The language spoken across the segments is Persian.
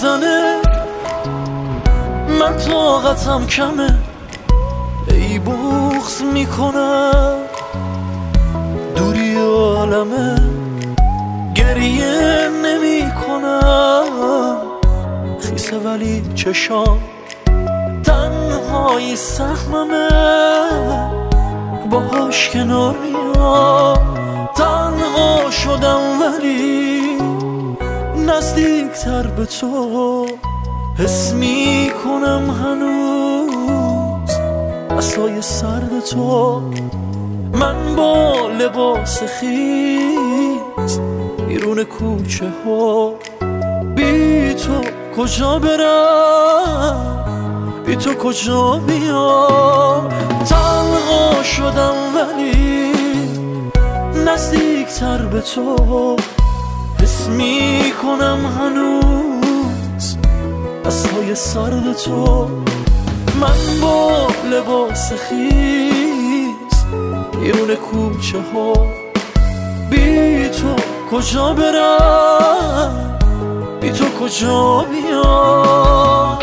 میزنه، من طاقتم کمه، ای بغض میکنم دوری عالمه، گریه نمی کنم خیسه ولی چشام تنهایی سهممه، باهاش کنار میام، تنها شدم ولی نزدیکتر به تو، حس میکنم هنوز عصای سرد تو، من با لباس خیس بیرون کوچه ها، بی تو کجا برم، بی تو کجا بیام، تنها شدم ولی نزدیکتر به تو، حس میکنم هنوز عصای سرد تو، من با لباس خیس بیرون کوچه ها، بی تو کجا برم، بی تو کجا بیام.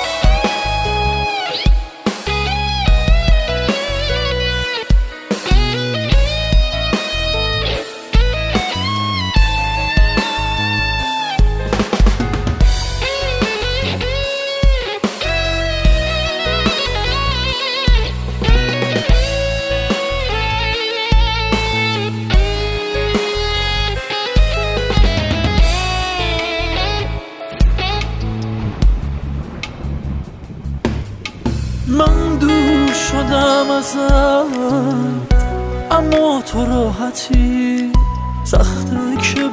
من دور شدم ازت اما تو راحتی، سخته که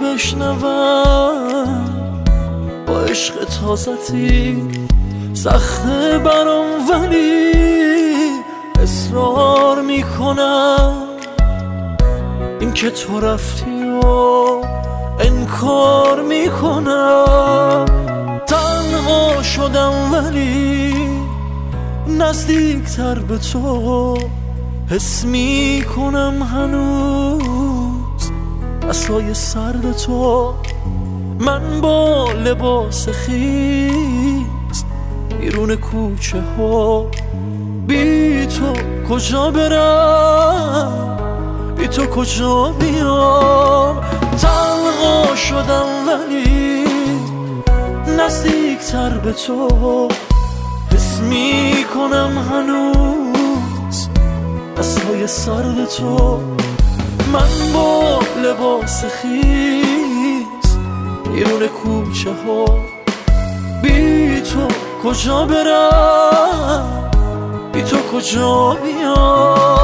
بشنوم با عشق تازتی، سخته برام ولی اصرار میکنم این که تو رفتی و انکار میکنم، تنها شدم ولی نزدیکتر به تو، حس میکنم هنوز عصای سرد تو، من با لباس خیس بیرون کوچه ها، بی تو کجا برم، بی تو کجا بیام، تنها شدم ولی نزدیکتر به تو، حس میکنم هنوز عصای سرد تو، من با لباس خیس بیرون کوچه ها، بی تو کجا برم، بی تو کجا بیام.